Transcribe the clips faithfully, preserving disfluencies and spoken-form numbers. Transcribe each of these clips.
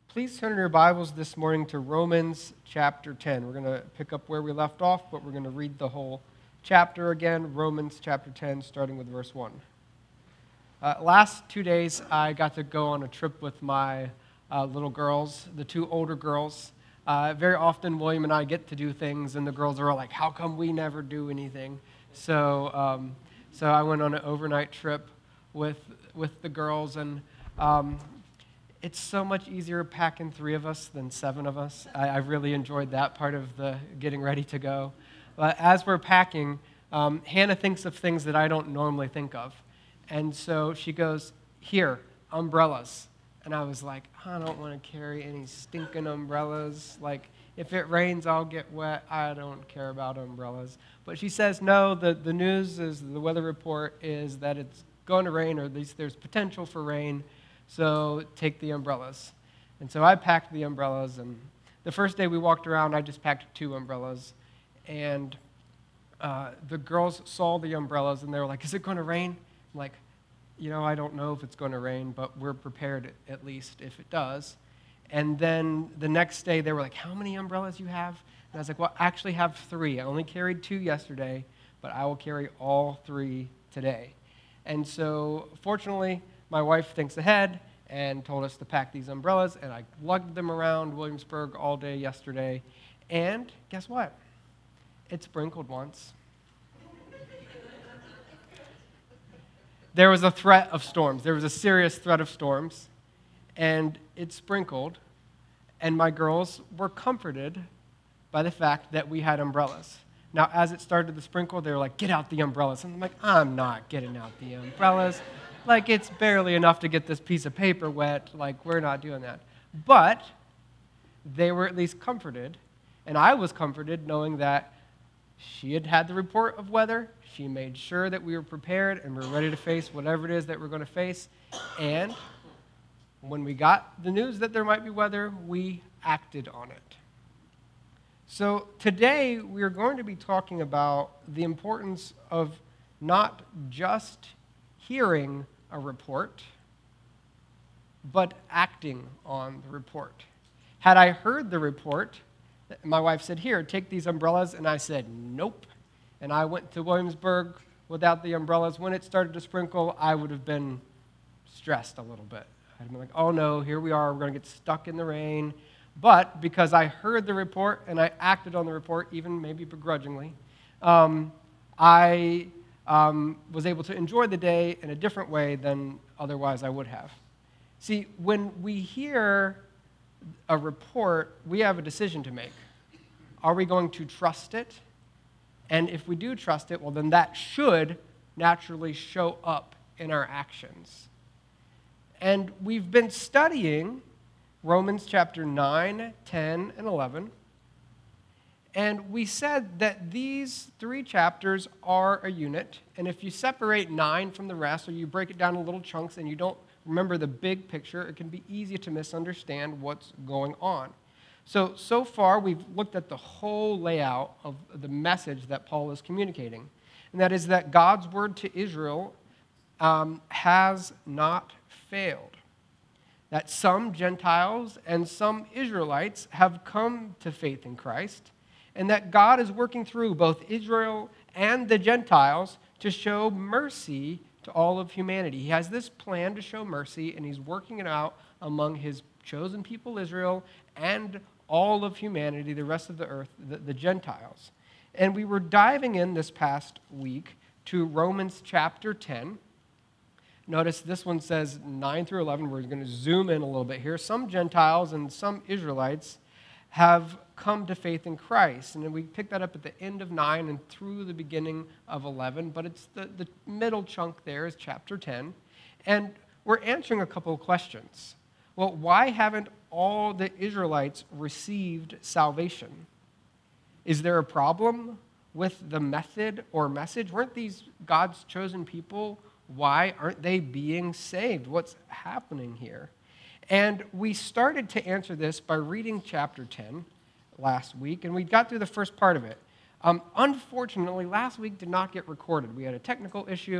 Please turn your Bibles this morning to Romans chapter ten. We're going to pick up where we left off, but we're going to read the whole chapter again, Romans chapter ten, starting with verse one. Uh, last two days, I got to go on a trip with my uh, little girls, the two older girls. Uh, very often, William and I get to do things, and the girls are all like, how come we never do anything? So um, so I went on an overnight trip with, with the girls, and um, it's so much easier packing three of us than seven of us. I, I really enjoyed that part of the getting ready to go. But as we're packing, um, Hannah thinks of things that I don't normally think of. And so she goes, here, umbrellas. And I was like, I don't want to carry any stinking umbrellas. Like, if it rains, I'll get wet. I don't care about umbrellas. But she says, no, the, the news is, the weather report is that it's going to rain, or at least there's potential for rain. So take the umbrellas. And so I packed the umbrellas, and the first day we walked around, I just packed two umbrellas. And uh, the girls saw the umbrellas, and they were like, is it going to rain? I'm like, you know, I don't know if it's going to rain, but we're prepared at least if it does. And then the next day, they were like, how many umbrellas you have? And I was like, well, I actually have three. I only carried two yesterday, but I will carry all three today. And so, fortunately, my wife thinks ahead and told us to pack these umbrellas, and I lugged them around Williamsburg all day yesterday. And guess what? It sprinkled once. There was a threat of storms. There was a serious threat of storms, and it sprinkled, and my girls were comforted by the fact that we had umbrellas. Now, as it started to sprinkle, they were like, get out the umbrellas. And I'm like, I'm not getting out the umbrellas. Like, it's barely enough to get this piece of paper wet. Like, we're not doing that. But they were at least comforted, and I was comforted knowing that she had had the report of weather. She made sure that we were prepared and we were ready to face whatever it is that we're going to face. And when we got the news that there might be weather, we acted on it. So today we're going to be talking about the importance of not just hearing a report, but acting on the report. Had I heard the report, my wife said, here, take these umbrellas, and I said, nope. And I went to Williamsburg without the umbrellas. When it started to sprinkle, I would have been stressed a little bit. I'd have been like, oh no, here we are, we're going to get stuck in the rain. But because I heard the report and I acted on the report, even maybe begrudgingly, um, I um, was able to enjoy the day in a different way than otherwise I would have. See, when we hear a report, we have a decision to make. Are we going to trust it? And if we do trust it, well, then that should naturally show up in our actions. And we've been studying Romans chapter nine, ten, and eleven. And we said that these three chapters are a unit. And if you separate nine from the rest, or you break it down in little chunks and you don't remember the big picture, it can be easy to misunderstand what's going on. So, so far, we've looked at the whole layout of the message that Paul is communicating. And that is that God's word to Israel um, has not failed. That some Gentiles and some Israelites have come to faith in Christ, and that God is working through both Israel and the Gentiles to show mercy to all of humanity. He has this plan to show mercy, and he's working it out among his chosen people, Israel, and all of humanity, the rest of the earth, the, the Gentiles. And we were diving in this past week to Romans chapter ten. Notice this one says nine through eleven. We're going to zoom in a little bit here. Some Gentiles and some Israelites have come to faith in Christ. And then we pick that up at the end of nine and through the beginning of eleven. But it's the, the middle chunk there is chapter ten. And we're answering a couple of questions. Well, why haven't all the Israelites received salvation? Is there a problem with the method or message? Weren't these God's chosen people? Why aren't they being saved? What's happening here? And we started to answer this by reading chapter ten last week, and we got through the first part of it. Um, unfortunately, last week did not get recorded. We had a technical issue.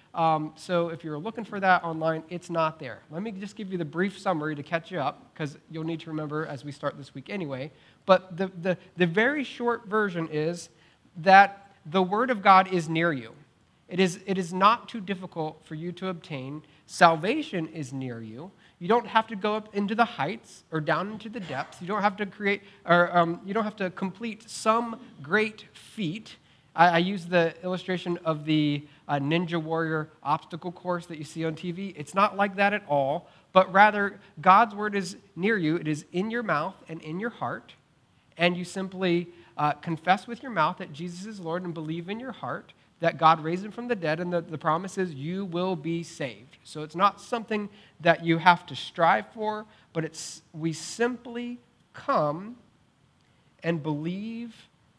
Um, so if you're looking for that online, it's not there. Let me just give you the brief summary to catch you up, because you'll need to remember as we start this week anyway. But the, the, the very short version is that the Word of God is near you. It is, it is not too difficult for you to obtain. Salvation is near you. You don't have to go up into the heights or down into the depths. You don't have to create, or um, you don't have to complete some great feat. I, I use the illustration of the uh, Ninja Warrior obstacle course that you see on T V. It's not like that at all, but rather God's Word is near you. It is in your mouth and in your heart, and you simply uh, confess with your mouth that Jesus is Lord and believe in your heart that God raised him from the dead, and the, the promise is you will be saved. So it's not something that you have to strive for, but it's we simply come and believe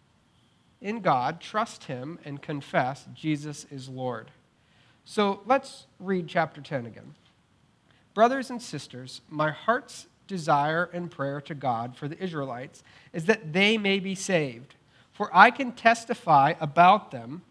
in God, trust him, and confess Jesus is Lord. So let's read chapter ten again. Brothers and sisters, my heart's desire and prayer to God for the Israelites is that they may be saved. For I can testify about them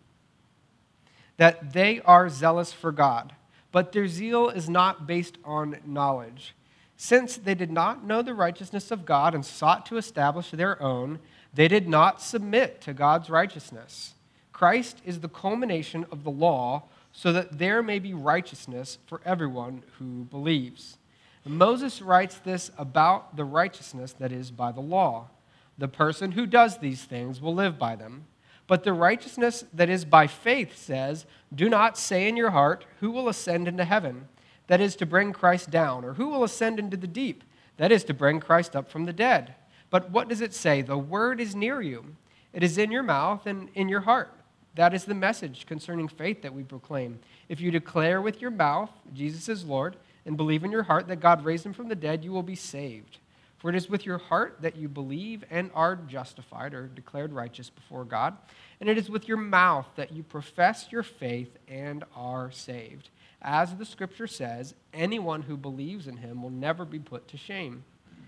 that they are zealous for God, but their zeal is not based on knowledge. Since they did not know the righteousness of God and sought to establish their own, they did not submit to God's righteousness. Christ is the culmination of the law, so that there may be righteousness for everyone who believes. Moses writes this about the righteousness that is by the law. The person who does these things will live by them. But the righteousness that is by faith says, do not say in your heart, who will ascend into heaven? That is to bring Christ down. Or who will ascend into the deep? That is to bring Christ up from the dead. But what does it say? The word is near you. It is in your mouth and in your heart. That is the message concerning faith that we proclaim. If you declare with your mouth, Jesus is Lord, and believe in your heart that God raised him from the dead, you will be saved. For it is with your heart that you believe and are justified or declared righteous before God, and it is with your mouth that you profess your faith and are saved. As the scripture says, anyone who believes in him will never be put to shame.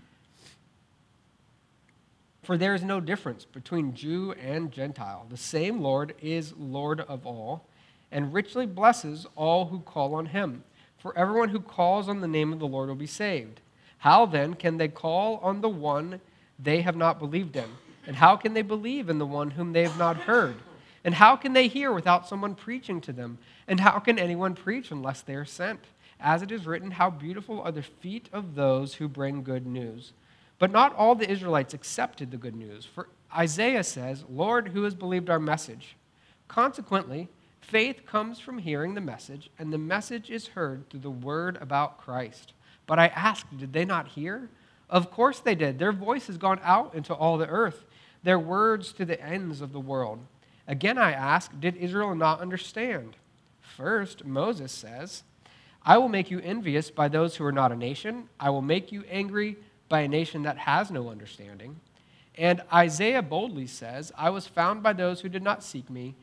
For there is no difference between Jew and Gentile. The same Lord is Lord of all, and richly blesses all who call on him. For everyone who calls on the name of the Lord will be saved. How then can they call on the one they have not believed in? And how can they believe in the one whom they have not heard? And how can they hear without someone preaching to them? And how can anyone preach unless they are sent? As it is written, how beautiful are the feet of those who bring good news. But not all the Israelites accepted the good news. For Isaiah says, Lord, who has believed our message? Consequently, faith comes from hearing the message, and the message is heard through the word about Christ. But I asked, did they not hear? Of course they did. Their voice has gone out into all the earth, their words to the ends of the world. Again I ask, did Israel not understand? First, Moses says, I will make you envious by those who are not a nation. I will make you angry by a nation that has no understanding. And Isaiah boldly says, I was found by those who did not seek me.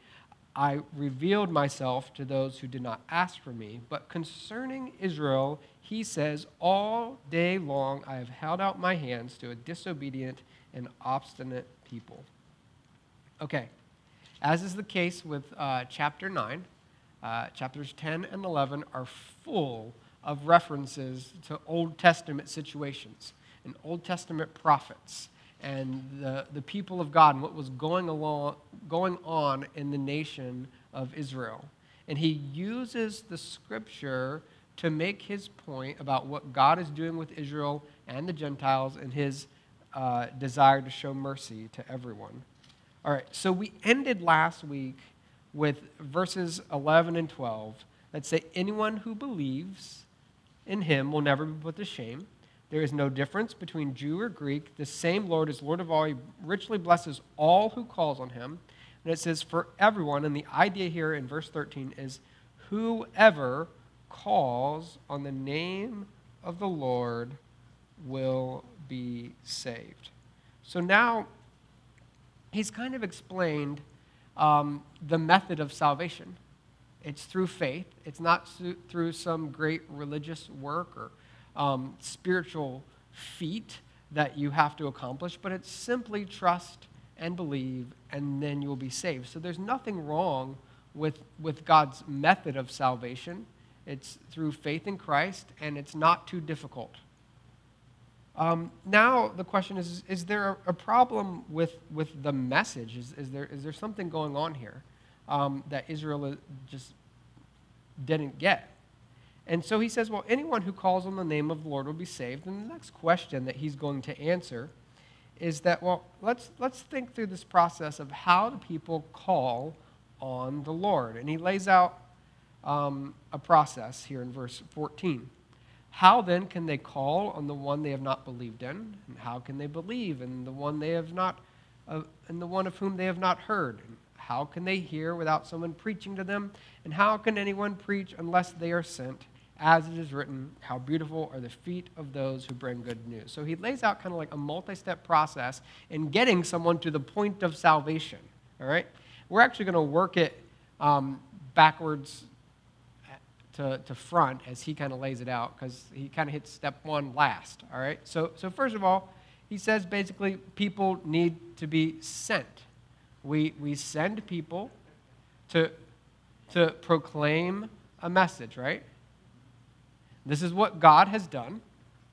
I revealed myself to those who did not ask for me. But concerning Israel, he says, all day long I have held out my hands to a disobedient and obstinate people. Okay, as is the case with uh, chapter nine, uh, chapters ten and eleven are full of references to Old Testament situations and Old Testament prophets and the, the people of God and what was going along, going on in the nation of Israel. And he uses the scripture to make his point about what God is doing with Israel and the Gentiles and his uh, desire to show mercy to everyone. All right, so we ended last week with verses eleven and twelve that say, anyone who believes in him will never be put to shame. There is no difference between Jew or Greek. The same Lord is Lord of all. He richly blesses all who calls on him. And it says for everyone, and the idea here in verse thirteen is whoever calls on the name of the Lord will be saved. So now he's kind of explained um, the method of salvation. It's through faith. It's not through some great religious work or um, spiritual feat that you have to accomplish, but it's simply trust and believe, and then you'll be saved. So there's nothing wrong with, with God's method of salvation. It's through faith in Christ, and it's not too difficult. Um, now the question is, is there a problem with, with the message? Is, is, there, is there something going on here um, that Israel just didn't get? And so he says, well, anyone who calls on the name of the Lord will be saved. And the next question that he's going to answer is that, well, let's, let's think through this process of how do people call on the Lord. And he lays out um, a process here in verse fourteen. How then can they call on the one they have not believed in? And how can they believe in the one they have not, uh, in the one of whom they have not heard? And how can they hear without someone preaching to them? And how can anyone preach unless they are sent? As it is written, how beautiful are the feet of those who bring good news. So he lays out kind of like a multi-step process in getting someone to the point of salvation. All right? We're actually going to work it um, backwards to, to front as he kind of lays it out, because he kind of hits step one last. All right? So, so first of all, he says basically people need to be sent. We, we send people to, to proclaim a message, right? This is what God has done.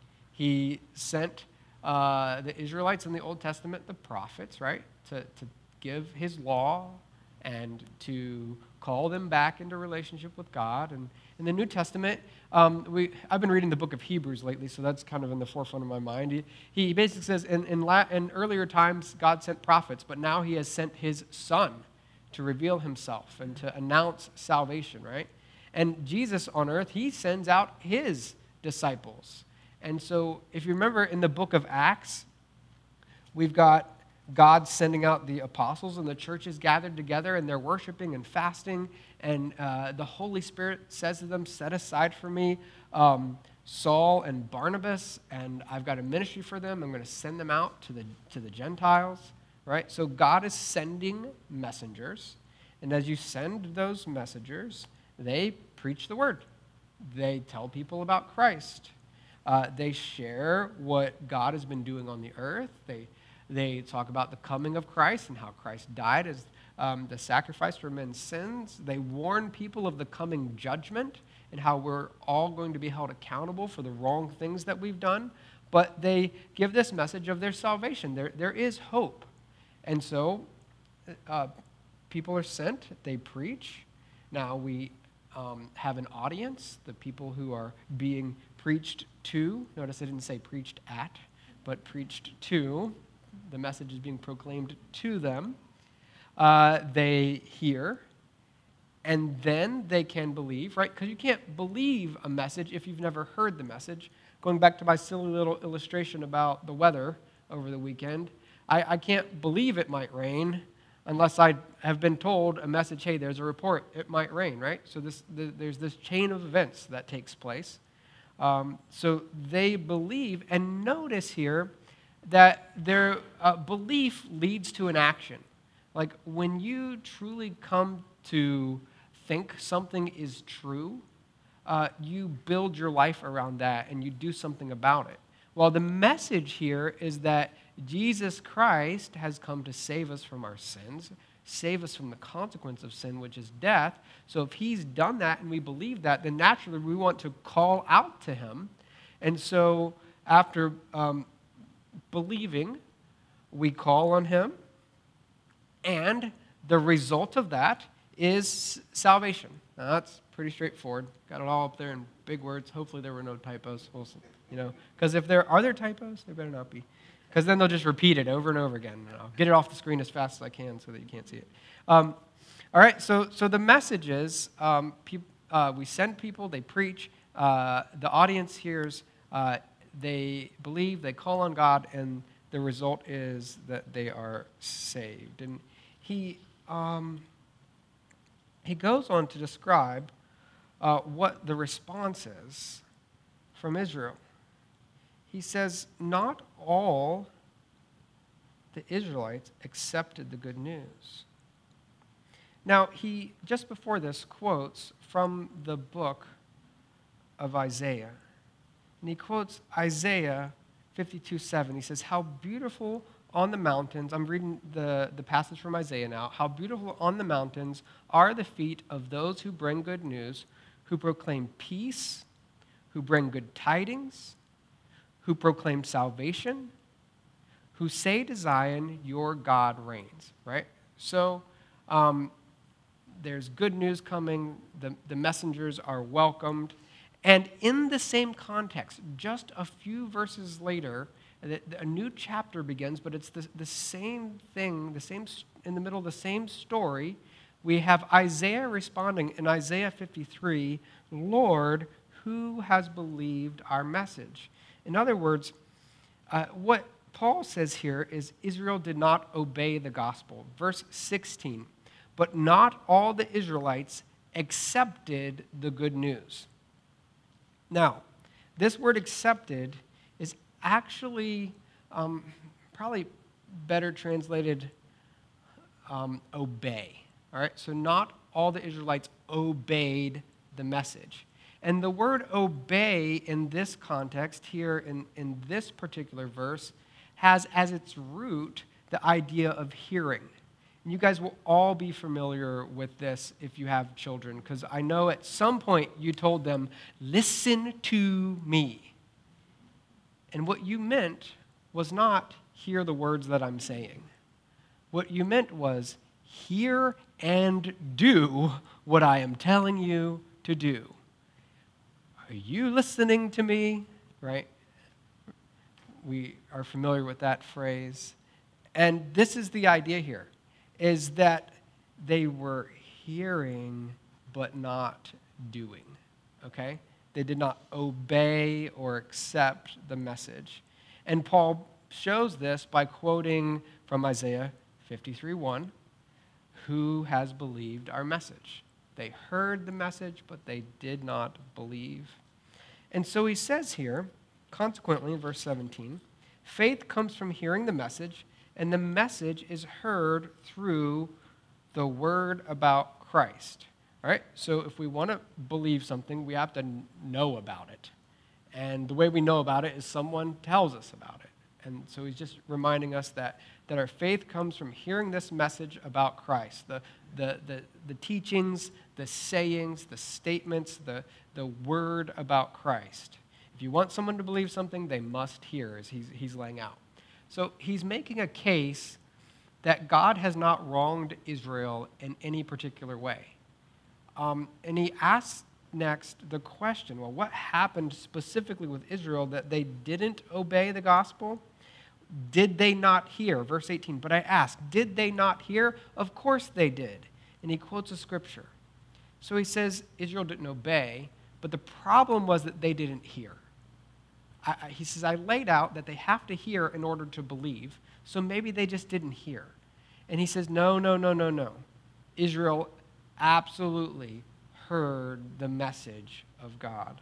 He sent uh, the Israelites in the Old Testament, the prophets, right, to, to give his law and to call them back into relationship with God. And in the New Testament, um, we, I've been reading the book of Hebrews lately, so that's kind of in the forefront of my mind. He, he basically says, in, in, la, in earlier times, God sent prophets, but now he has sent his Son to reveal himself and to announce salvation, right? And Jesus on earth, he sends out his disciples. And so if you remember in the book of Acts, we've got God sending out the apostles, and the church is gathered together, and they're worshiping and fasting, and uh, the Holy Spirit says to them, set aside for me um, Saul and Barnabas, and I've got a ministry for them. I'm going to send them out to the, to the Gentiles, right? So God is sending messengers, and as you send those messengers, they preach the word. They tell people about Christ. Uh, they share what God has been doing on the earth. They They talk about the coming of Christ and how Christ died as um, the sacrifice for men's sins. They warn people of the coming judgment and how we're all going to be held accountable for the wrong things that we've done. But they give this message of their salvation. There, there is hope. And so uh, people are sent. They preach. Now we um, have an audience, the people who are being preached to. Notice I didn't say preached at, but preached to. The message is being proclaimed to them. Uh, they hear, and then they can believe, right? Because you can't believe a message if you've never heard the message. Going back to my silly little illustration about the weather over the weekend, I, I can't believe it might rain unless I have been told a message, hey, there's a report, it might rain, right? So this, the, there's this chain of events that takes place. Um, so they believe, and notice here, that their uh, belief leads to an action. Like when you truly come to think something is true, uh, you build your life around that and you do something about it. Well, the message here is that Jesus Christ has come to save us from our sins, save us from the consequence of sin, which is death. So if he's done that and we believe that, then naturally we want to call out to him. And so after um, believing, we call on him, and the result of that is salvation. Now, that's pretty straightforward. Got it all up there in big words. Hopefully there were no typos. We'll, you know, because if there are there typos, there better not be, because then they'll just repeat it over and over again. And I'll get it off the screen as fast as I can so that you can't see it. Um, all right. So so the message is um, pe- uh, we send people, they preach. Uh, the audience hears. Uh, They believe, they call on God, and the result is that they are saved. And he um, he goes on to describe uh, what the response is from Israel. He says, not all the Israelites accepted the good news. Now, he, just before this, quotes from the book of Isaiah. And he quotes Isaiah fifty-two seven. He says, how beautiful on the mountains, I'm reading the, the passage from Isaiah now, how beautiful on the mountains are the feet of those who bring good news, who proclaim peace, who bring good tidings, who proclaim salvation, who say to Zion, your God reigns, right? So um, there's good news coming. The, the messengers are welcomed. And in the same context, just a few verses later, a new chapter begins, but it's the, the same thing, the same in the middle of the same story. We have Isaiah responding in Isaiah fifty-three, Lord, who has believed our message? In other words, uh, what Paul says here is Israel did not obey the gospel. Verse sixteen, but not all the Israelites accepted the good news. Now, this word accepted is actually um, probably better translated um, obey. All right, so not all the Israelites obeyed the message. And the word obey in this context here in, in this particular verse has as its root the idea of hearing. And you guys will all be familiar with this if you have children, because I know at some point you told them, listen to me. And what you meant was not hear the words that I'm saying. What you meant was hear and do what I am telling you to do. Are you listening to me? Right? We are familiar with that phrase. And this is the idea here, is that they were hearing but not doing, okay? They did not obey or accept the message. And Paul shows this by quoting from Isaiah fifty-three one, who has believed our message? They heard the message, but they did not believe. And so he says here, consequently in verse seventeen, faith comes from hearing the message, and the message is heard through the word about Christ. All right? So if we want to believe something, we have to know about it. And the way we know about it is someone tells us about it. And so he's just reminding us that, that our faith comes from hearing this message about Christ, the, the, the, the teachings, the sayings, the statements, the, the word about Christ. If you want someone to believe something, they must hear, as he's, he's laying out. So he's making a case that God has not wronged Israel in any particular way. Um, and he asks next the question, well, what happened specifically with Israel that they didn't obey the gospel? Did they not hear? Verse eighteen, but I ask, did they not hear? Of course they did. And he quotes a scripture. So he says Israel didn't obey, but the problem was that they didn't hear. I, I, he says, I laid out that they have to hear in order to believe, so maybe they just didn't hear. And he says, no, no, no, no, no. Israel absolutely heard the message of God.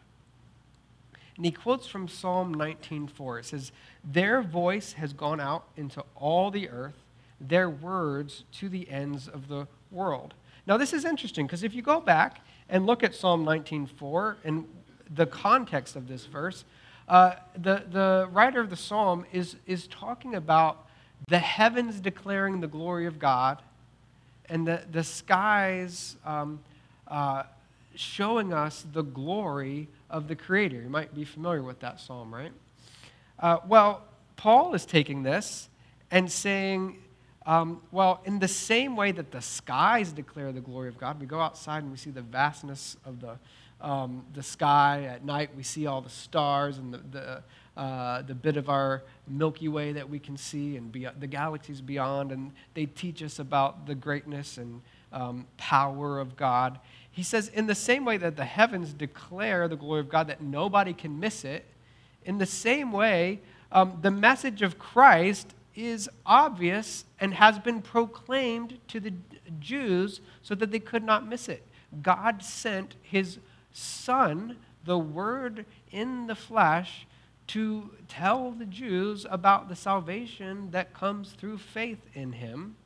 And he quotes from Psalm nineteen four. It says, their voice has gone out into all the earth, their words to the ends of the world. Now this is interesting, because if you go back and look at Psalm nineteen four and the context of this verse, uh, the, the writer of the psalm is, is talking about the heavens declaring the glory of God, and the, the skies um, uh, showing us the glory of the Creator. You might be familiar with that psalm, right? Uh, well, Paul is taking this and saying, um, well, in the same way that the skies declare the glory of God, we go outside and we see the vastness of the, um, the sky. At night, we see all the stars and the, the, uh, the bit of our Milky Way that we can see and be, the galaxies beyond, and they teach us about the greatness and um, power of God. He says, in the same way that the heavens declare the glory of God, that nobody can miss it, in the same way, um, the message of Christ is obvious and has been proclaimed to the Jews so that they could not miss it. God sent his Son, the Word in the flesh, to tell the Jews about the salvation that comes through faith in him,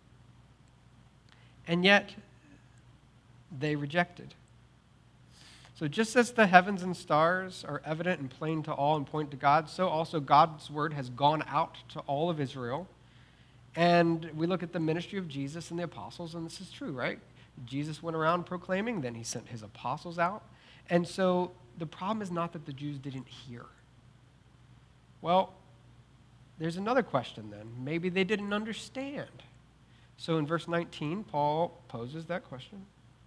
and yet they rejected. So just as the heavens and stars are evident and plain to all and point to God, so also God's word has gone out to all of Israel. And we look at the ministry of Jesus and the apostles, and this is true, right? Jesus went around proclaiming, then he sent his apostles out. And so the problem is not that the Jews didn't hear. Well, there's another question then. Maybe they didn't understand. So in verse nineteen, Paul poses that question.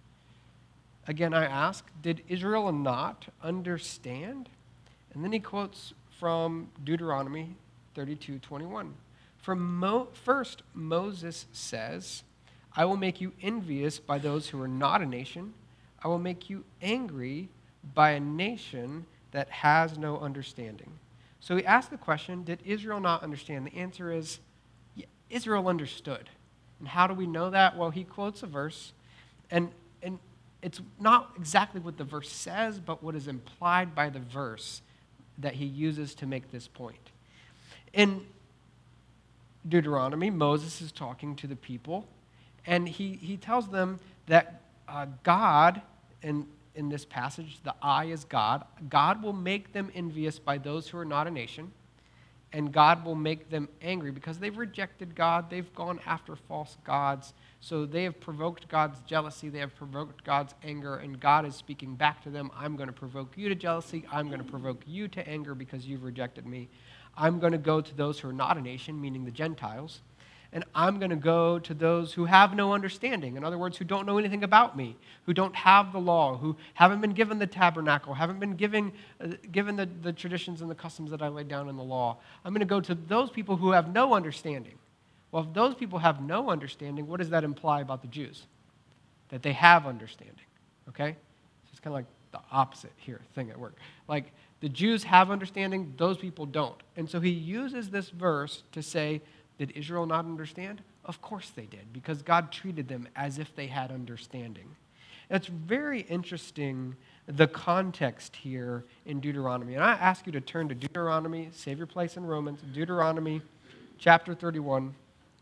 Again, I ask, did Israel not understand? And then he quotes from Deuteronomy thirty-two twenty-one. For Mo- first, Moses says, I will make you envious by those who are not a nation. I will make you angry by a nation that has no understanding. So he asked the question, did Israel not understand? The answer is, yeah, Israel understood. And how do we know that? Well, he quotes a verse, and, and it's not exactly what the verse says, but what is implied by the verse that he uses to make this point. In Deuteronomy, Moses is talking to the people, and he, he tells them that uh, God, in, in this passage, the I is God, God will make them envious by those who are not a nation, and God will make them angry because they've rejected God, they've gone after false gods, so they have provoked God's jealousy, they have provoked God's anger, and God is speaking back to them, I'm going to provoke you to jealousy, I'm going to provoke you to anger because you've rejected me. I'm going to go to those who are not a nation, meaning the Gentiles, and I'm going to go to those who have no understanding. In other words, who don't know anything about me, who don't have the law, who haven't been given the tabernacle, haven't been given, uh, given the, the traditions and the customs that I laid down in the law. I'm going to go to those people who have no understanding. Well, if those people have no understanding, what does that imply about the Jews? That they have understanding, okay? So it's kind of like the opposite here, thing at work. Like, the Jews have understanding, those people don't. And so he uses this verse to say, did Israel not understand? Of course they did, because God treated them as if they had understanding. And it's very interesting, the context here in Deuteronomy. And I ask you to turn to Deuteronomy, save your place in Romans, Deuteronomy chapter thirty-one.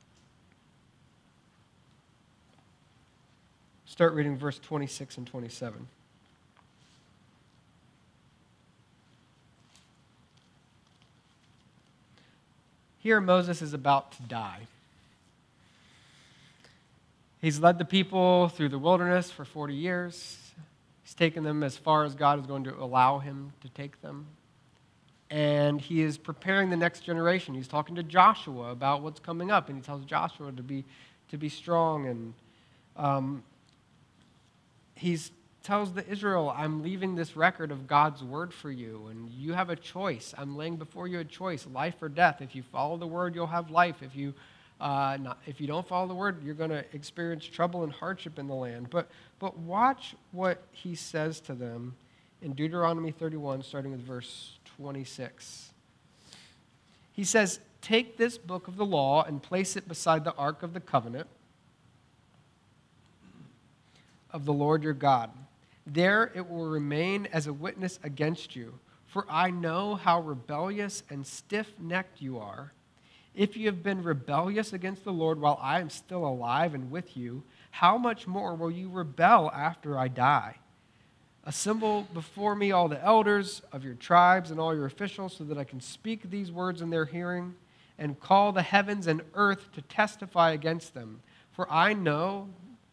Start reading verse twenty-six and twenty-seven. Here Moses is about to die. He's led the people through the wilderness for forty years. He's taken them as far as God is going to allow him to take them. And he is preparing the next generation. He's talking to Joshua about what's coming up, and he tells Joshua to be, to be strong. And um, he's tells the Israel, I'm leaving this record of God's word for you, and you have a choice. I'm laying before you a choice, life or death. If you follow the word, you'll have life. If you uh, not, if you don't follow the word, you're going to experience trouble and hardship in the land. But but watch what he says to them in Deuteronomy thirty-one, starting with verse twenty-six. He says, take this book of the law and place it beside the ark of the covenant of the Lord your God. There it will remain as a witness against you, for I know how rebellious and stiff-necked you are. If you have been rebellious against the Lord while I am still alive and with you, how much more will you rebel after I die? Assemble before me all the elders of your tribes and all your officials so that I can speak these words in their hearing and call the heavens and earth to testify against them. For I know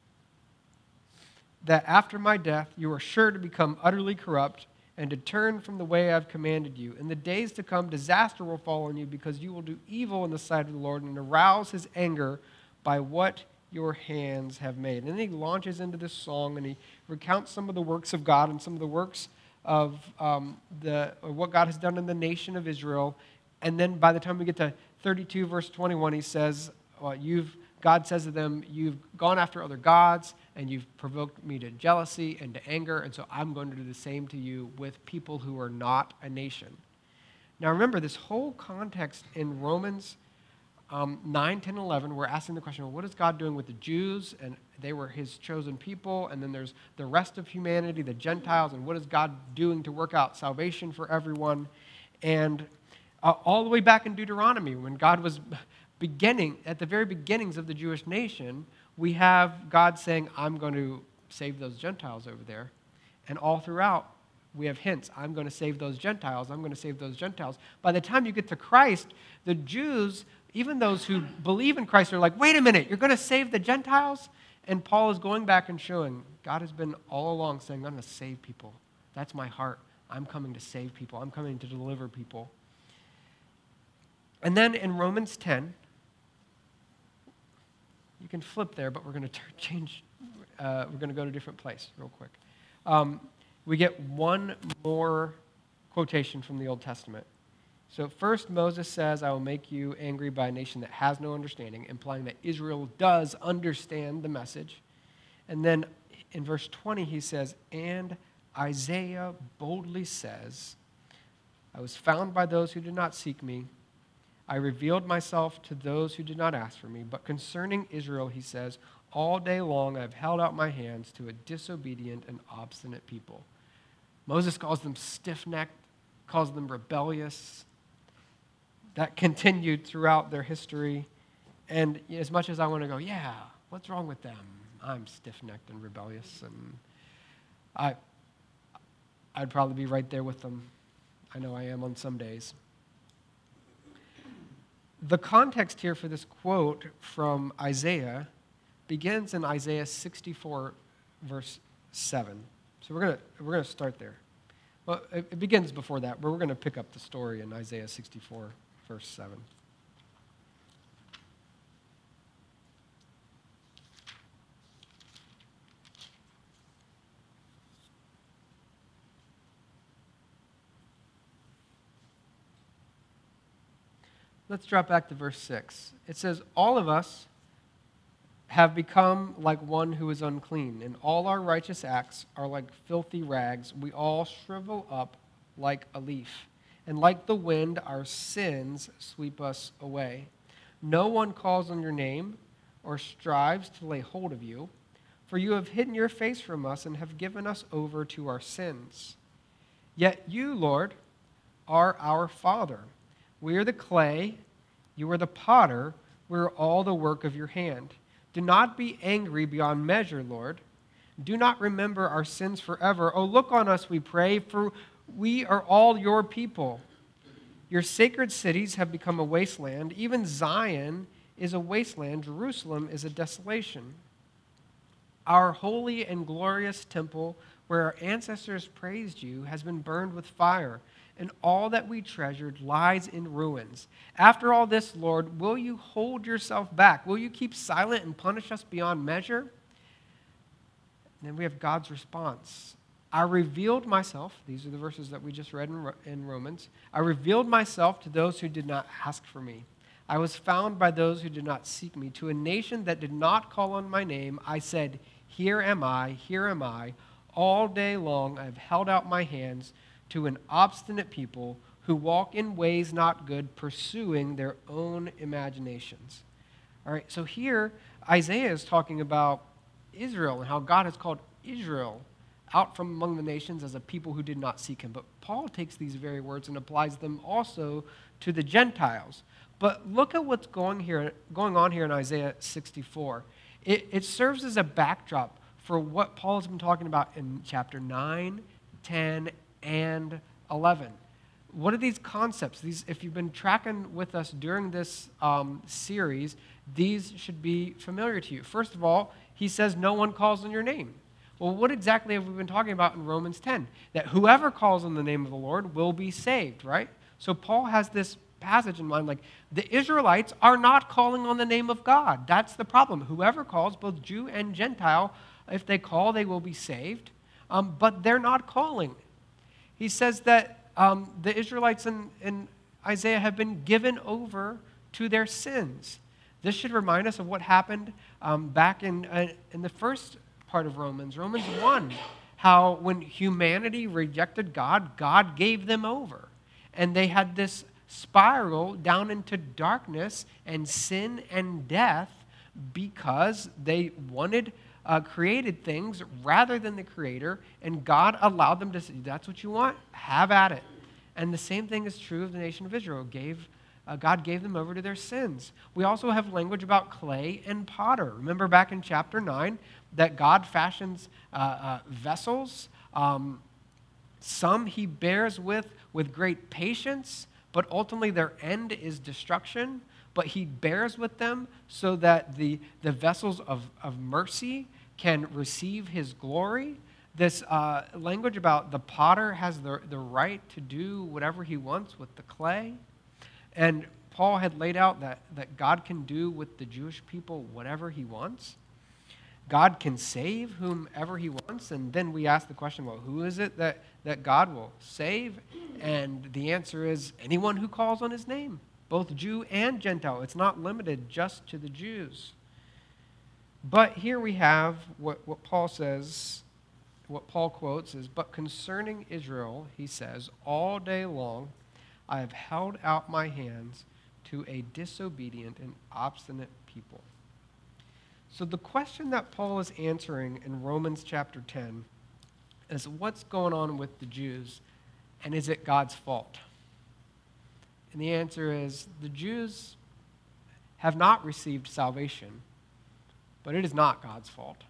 that after my death you are sure to become utterly corrupt and to turn from the way I've commanded you. In the days to come, disaster will fall on you because you will do evil in the sight of the Lord and arouse his anger by what your hands have made. And then he launches into this song and he recounts some of the works of God and some of the works of um, the of what God has done in the nation of Israel. And then by the time we get to thirty-two, verse twenty-one, he says, well, you've God says to them, you've gone after other gods, and you've provoked me to jealousy and to anger, and so I'm going to do the same to you with people who are not a nation. Now remember, this whole context in Romans um, nine, ten, eleven, we're asking the question, well, what is God doing with the Jews? And they were his chosen people, and then there's the rest of humanity, the Gentiles, and what is God doing to work out salvation for everyone? And uh, all the way back in Deuteronomy, when God was beginning, at the very beginnings of the Jewish nation, we have God saying, I'm going to save those Gentiles over there. And all throughout, we have hints, I'm going to save those Gentiles, I'm going to save those Gentiles. By the time you get to Christ, the Jews even those who believe in Christ are like, wait a minute, you're going to save the Gentiles? And Paul is going back and showing God has been all along saying, I'm going to save people. That's my heart. I'm coming to save people. I'm coming to deliver people. And then in Romans ten, you can flip there, but we're going to change, uh, we're going to go to a different place real quick. Um, we get one more quotation from the Old Testament. So first Moses says, I will make you angry by a nation that has no understanding, implying that Israel does understand the message. And then in verse twenty, he says, and Isaiah boldly says, I was found by those who did not seek me. I revealed myself to those who did not ask for me. But concerning Israel, he says, all day long I have held out my hands to a disobedient and obstinate people. Moses calls them stiff-necked, calls them rebellious. That continued throughout their history. And as much as I want to go, yeah, what's wrong with them? I'm stiff-necked and rebellious, and I, I'd probably be right there with them. I know I am on some days. The context here for this quote from Isaiah begins in Isaiah sixty-four, verse seven. So we're gonna we're gonna start there. Well, it, it begins before that, but we're gonna pick up the story in Isaiah sixty-four, verse seven. Let's drop back to verse six. It says, all of us have become like one who is unclean, and all our righteous acts are like filthy rags. We all shrivel up like a leaf, and like the wind, our sins sweep us away. No one calls on your name or strives to lay hold of you, for you have hidden your face from us and have given us over to our sins. Yet you, Lord, are our Father. We are the clay, you are the potter, we are all the work of your hand. Do not be angry beyond measure, Lord. Do not remember our sins forever. Oh, look on us, we pray, for we are all your people. Your sacred cities have become a wasteland. Even Zion is a wasteland. Jerusalem is a desolation. Our holy and glorious temple, where our ancestors praised you, has been burned with fire, and all that we treasured lies in ruins. After all this, Lord, will you hold yourself back? Will you keep silent and punish us beyond measure? And then we have God's response. I revealed myself, these are the verses that we just read in, in Romans. I revealed myself to those who did not ask for me. I was found by those who did not seek me. To a nation that did not call on my name, I said, here am I, here am I. All day long I have held out my hands to an obstinate people who walk in ways not good, pursuing their own imaginations. All right, so here Isaiah is talking about Israel and how God has called Israel out from among the nations as a people who did not seek him. But Paul takes these very words and applies them also to the Gentiles. But look at what's going here, going on here in Isaiah sixty-four. It, it serves as a backdrop for what Paul has been talking about in chapter nine, ten, and eleven. What are these concepts? These, if you've been tracking with us during this um, series, these should be familiar to you. First of all, he says no one calls on your name. Well, what exactly have we been talking about in Romans ten? That whoever calls on the name of the Lord will be saved, right? So Paul has this passage in mind, like the Israelites are not calling on the name of God. That's the problem. Whoever calls, both Jew and Gentile, if they call, they will be saved. Um, but they're not calling. He says that um, the Israelites in, in Isaiah have been given over to their sins. This should remind us of what happened um, back in, uh, in the first part of Romans, Romans one, how when humanity rejected God, God gave them over. And they had this spiral down into darkness and sin and death because they wanted Uh, created things rather than the Creator, and God allowed them to say, that's what you want? Have at it. And the same thing is true of the nation of Israel. Gave, uh, God gave them over to their sins. We also have language about clay and potter. Remember back in chapter nine that God fashions uh, uh, vessels. Um, some he bears with with great patience, but ultimately their end is destruction. but he bears with them so that the, the vessels of, of mercy can receive his glory. This uh, language about the potter has the, the right to do whatever he wants with the clay. And Paul had laid out that, that God can do with the Jewish people whatever he wants. God can save whomever he wants. And then we ask the question, well, who is it that, that God will save? And the answer is anyone who calls on his name, both Jew and Gentile. It's not limited just to the Jews. But here we have what, what Paul says, what Paul quotes is, but concerning Israel, he says, all day long I have held out my hands to a disobedient and obstinate people. So the question that Paul is answering in Romans chapter ten is what's going on with the Jews, and is it God's fault? And the answer is the Jews have not received salvation, but it is not God's fault.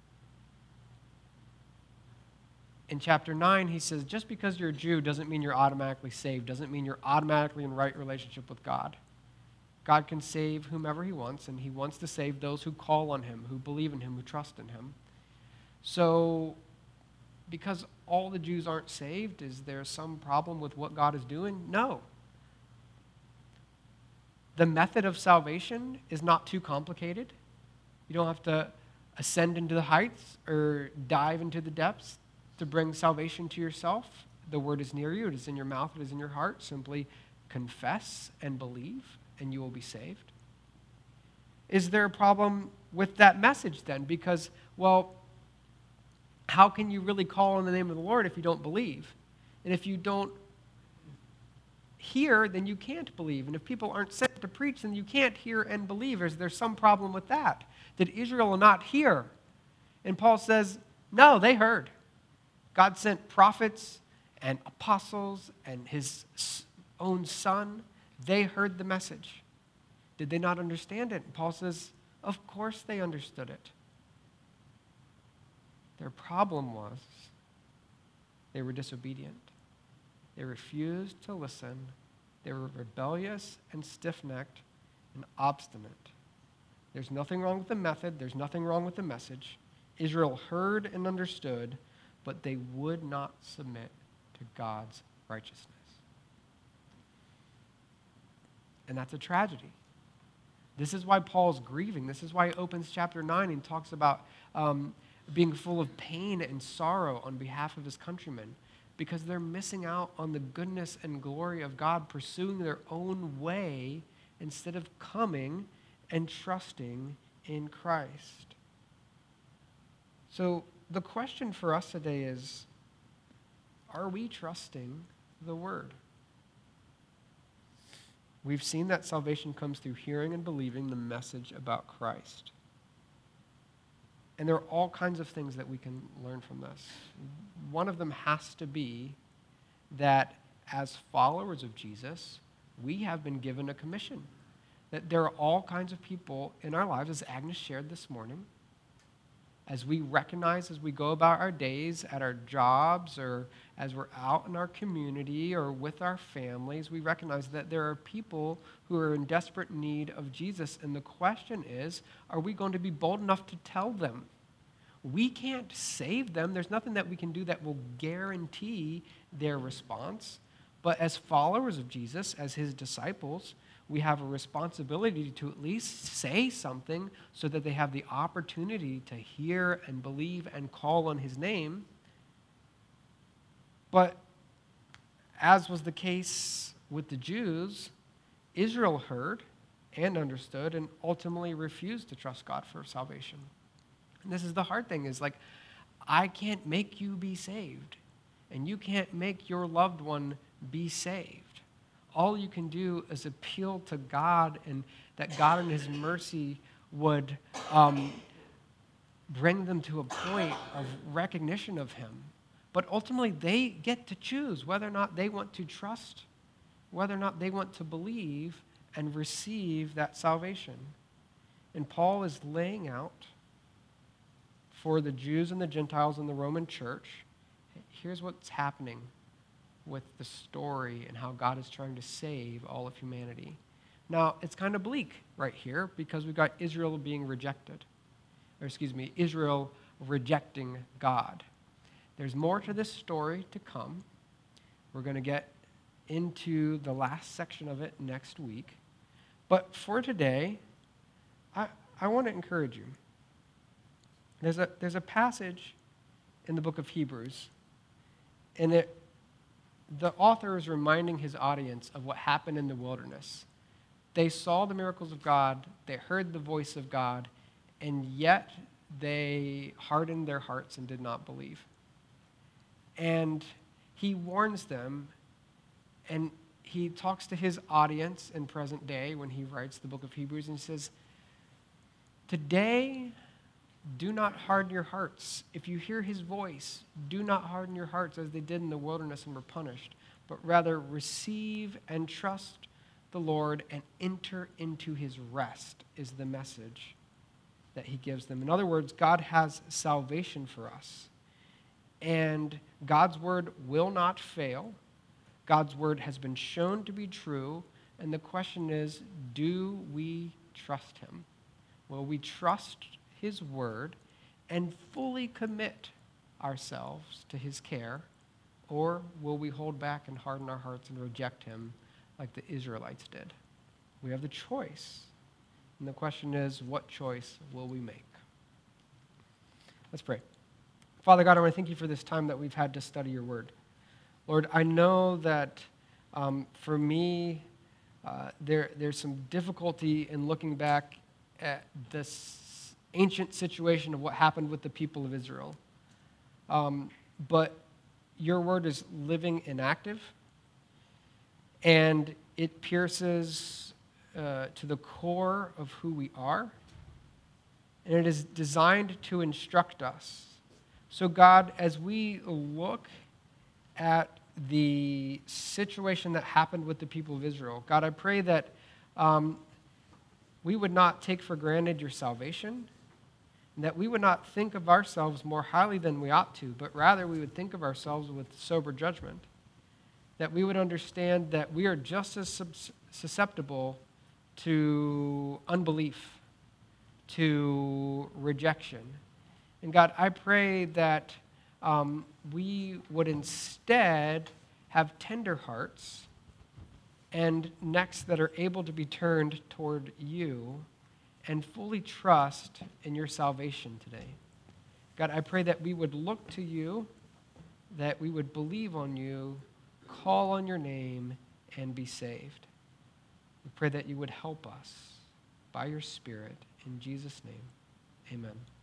In chapter nine, he says, just because you're a Jew doesn't mean you're automatically saved, doesn't mean you're automatically in right relationship with God. God can save whomever he wants, and he wants to save those who call on him, who believe in him, who trust in him. So, because all the Jews aren't saved, is there some problem with what God is doing? No. The method of salvation is not too complicated. You don't have to ascend into the heights or dive into the depths to bring salvation to yourself. The word is near you. It is in your mouth. It is in your heart. Simply confess and believe, and you will be saved. Is there a problem with that message then? Because, well, how can you really call on the name of the Lord if you don't believe? And if you don't hear, then you can't believe. And if people aren't sent to preach, then you can't hear and believe. Is there some problem with that? Did Israel not hear? And Paul says, no, they heard. God sent prophets and apostles and his own son. They heard the message. Did they not understand it? And Paul says, of course they understood it. Their problem was they were disobedient. They refused to listen. They were rebellious and stiff-necked and obstinate. There's nothing wrong with the method. There's nothing wrong with the message. Israel heard and understood, but they would not submit to God's righteousness. And that's a tragedy. This is why Paul's grieving. This is why he opens chapter nine and talks about um, being full of pain and sorrow on behalf of his countrymen, because they're missing out on the goodness and glory of God, pursuing their own way instead of coming and trusting in Christ. So the question for us today is, are we trusting the word? We've seen that salvation comes through hearing and believing the message about Christ. And there are all kinds of things that we can learn from this. One of them has to be that as followers of Jesus, we have been given a commission. That there are all kinds of people in our lives, as Agnes shared this morning, as we recognize as we go about our days at our jobs or as we're out in our community or with our families, we recognize that there are people who are in desperate need of Jesus. And the question is, are we going to be bold enough to tell them? We can't save them. There's nothing that we can do that will guarantee their response. But as followers of Jesus, as his disciples, we have a responsibility to at least say something so that they have the opportunity to hear and believe and call on his name. But as was the case with the Jews, Israel heard and understood and ultimately refused to trust God for salvation. And this is the hard thing, is like, I can't make you be saved, and you can't make your loved one be saved. All you can do is appeal to God, and that God in his mercy would um, bring them to a point of recognition of him. But ultimately, they get to choose whether or not they want to trust, whether or not they want to believe and receive that salvation. And Paul is laying out for the Jews and the Gentiles in the Roman church, here's what's happening with the story and how God is trying to save all of humanity. Now, it's kind of bleak right here because we've got Israel being rejected. Or excuse me, Israel rejecting God. There's more to this story to come. We're going to get into the last section of it next week. But for today, I, I want to encourage you. There's a, there's a passage in the book of Hebrews, and it, the author is reminding his audience of what happened in the wilderness. They saw the miracles of God, they heard the voice of God, and yet they hardened their hearts and did not believe. And he warns them, and he talks to his audience in present day when he writes the book of Hebrews, and he says, today, do not harden your hearts. If you hear his voice, do not harden your hearts as they did in the wilderness and were punished, but rather receive and trust the Lord and enter into his rest is the message that he gives them. In other words, God has salvation for us. And God's word will not fail. God's word has been shown to be true. And the question is, do we trust him? Will we trust his word and fully commit ourselves to his care? Or will we hold back and harden our hearts and reject him like the Israelites did? We have the choice. And the question is, what choice will we make? Let's pray. Father God, I want to thank you for this time that we've had to study your word. Lord, I know that um, for me, uh, there, there's some difficulty in looking back at this ancient situation of what happened with the people of Israel. Um, but your word is living and active, and it pierces uh, to the core of who we are, and it is designed to instruct us. So God, as we look at the situation that happened with the people of Israel, God, I pray that um, we would not take for granted your salvation, and that we would not think of ourselves more highly than we ought to, but rather we would think of ourselves with sober judgment, that we would understand that we are just as susceptible to unbelief, to rejection. And God, I pray that um, we would instead have tender hearts and necks that are able to be turned toward you and fully trust in your salvation today. God, I pray that we would look to you, that we would believe on you, call on your name, and be saved. We pray that you would help us by your Spirit. In Jesus' name, amen.